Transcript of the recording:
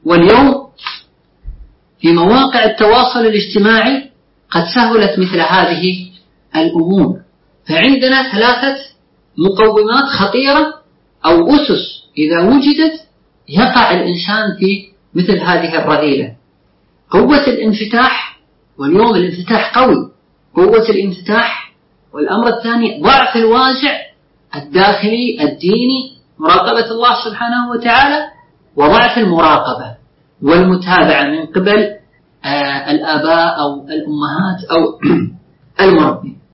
واليوم في مواقع التواصل الاجتماعي قد سهلت مثل هذه الأمور. فعندنا 3 مقومات خطيرة أو أسس إذا وجدت يقع الإنسان في مثل هذه الرذيلة. قوة الانفتاح، واليوم الانفتاح قوي، قوة الانفتاح. والأمر الثاني ضعف الوازع الداخلي الديني، مراقبة الله سبحانه وتعالى، وضعف المراقبة والمتابعة من قبل الآباء أو الأمهات أو المربين.